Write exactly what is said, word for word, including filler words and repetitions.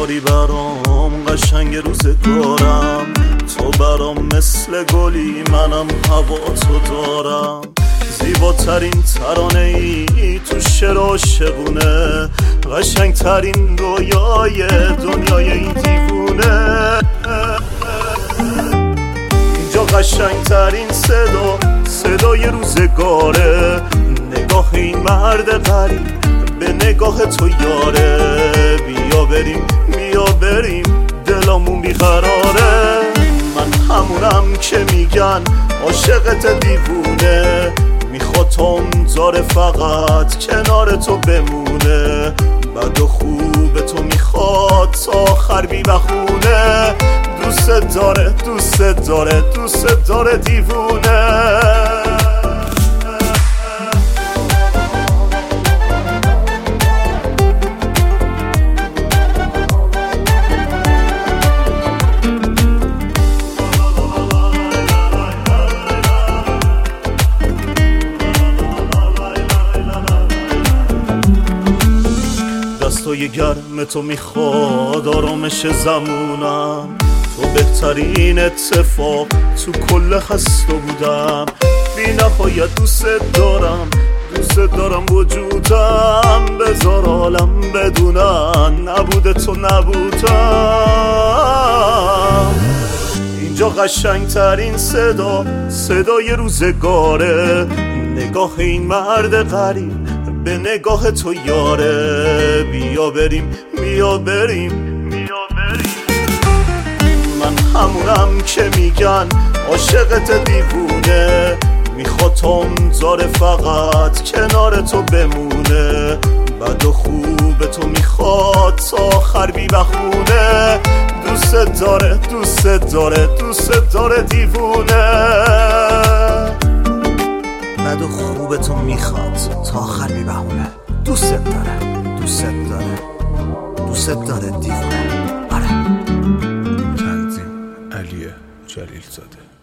داری برام قشنگ روزگارم، تو برام مثل گلی منم هوا تو دارم. زیباترین ترانه ای تو شعر عاشقونه، قشنگترین رویای دنیای این دیوونه. اینجا قشنگترین صدا صدای روزگاره، نگاه این مرد غریب به نگاه تو یاره. بیا بریم بیا بریم دلمون بیقراره، من همونم که میگن عاشقت دیوونه. میخواد تا زاره فقط کنار تو بمونه، بد و خوب تو میخواد تا آخر بی بخونه. دوست داره دوست داره دوست داره دیوونه. دستای گرم تو میخواد آرامش زمونم، تو بهترین اتفاق تو کل خسته بودم. بی نهایت دوست دارم دوست دارم وجودم، بذار عالم بدونن نبوده تو نبودم. اینجا قشنگترین صدا صدای روزگاره، نگاه این مرد غریب به نگاه تو یاره. بیا بریم بیا بریم بیا بریم من همونم که میگن عاشقت دیوونه. میخواد تا زاره فقط کنار تو بمونه، بد و خوب تو میخواد تا آخر بی بخونه. دوست داره دوست داره دوست داره دیوونه، بد و خوب تو میخواد تا آخر بی بهونه. دوست داره دوست داره دوست داره دیوونه. آره. تنظیم علی جلیل زاده.